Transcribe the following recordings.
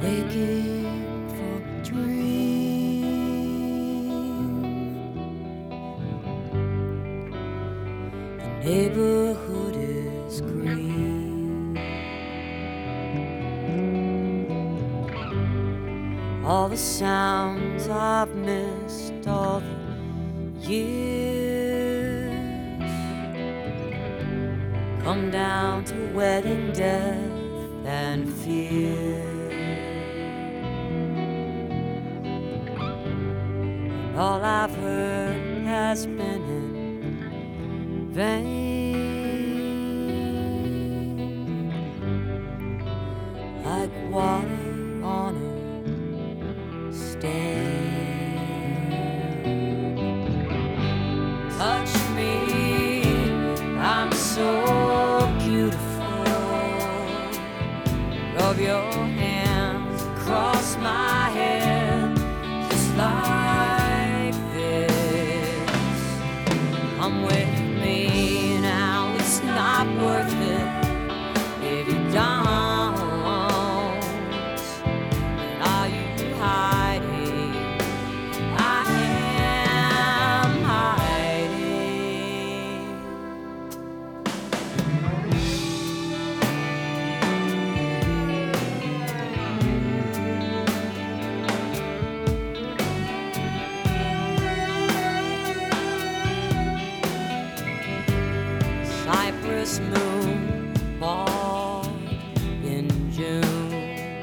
waking from a dream. The neighborhood is green. All the sounds I've missed all the years come down to wedding, death, and fear. And all I've heard has been in vain, like water on a stain. Touch me, I'm so beautiful. Rub your hands across my head, just like this. Come with me now, it's not worth it if you don't. And are you hiding? I am hiding. Cypress moon ball in June,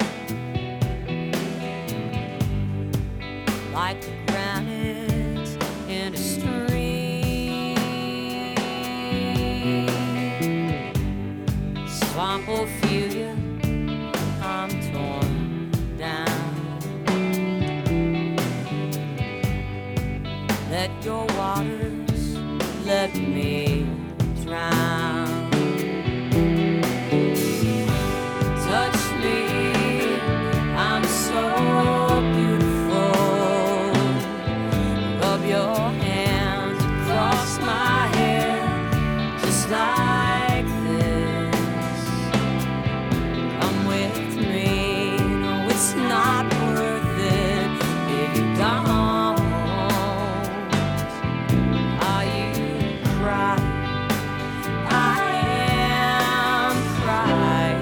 like the granite in a stream. Swamp Ophelia, I'm torn down. Let your waters let me drown. Touch me, I'm so beautiful. Rub your hands across my hair, just like this. Come with me, no, it's not worth it if you don't. Are you crying? I am crying.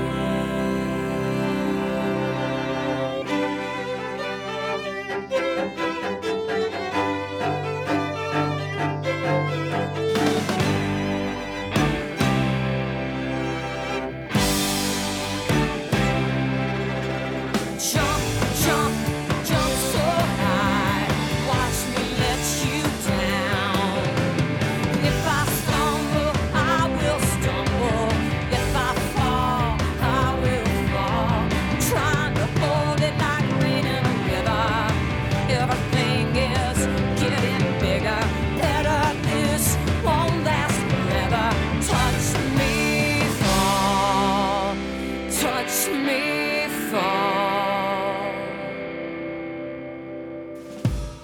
Show